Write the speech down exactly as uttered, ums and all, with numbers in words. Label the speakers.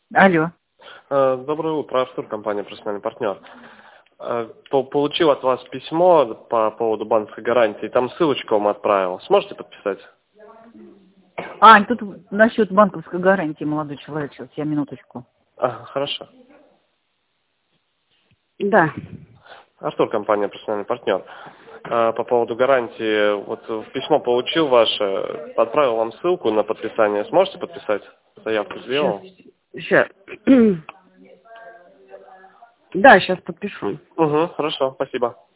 Speaker 1: Алло.
Speaker 2: Э, Доброе утро, Артур, компания «Профессиональный партнер». Э, по- Получил от вас письмо по поводу банковской гарантии, там ссылочку вам отправил. Сможете подписать?
Speaker 1: А, тут насчет банковской гарантии, молодой человек, сейчас я минуточку.
Speaker 2: А, хорошо.
Speaker 1: Да.
Speaker 2: Артур, компания «Профессиональный партнер». Э, По поводу гарантии, вот письмо получил ваше, отправил вам ссылку на подписание. Сможете подписать? Заявку
Speaker 1: Сейчас.
Speaker 2: сделал?
Speaker 1: Сейчас. Да, сейчас подпишу.
Speaker 2: Угу, хорошо, спасибо.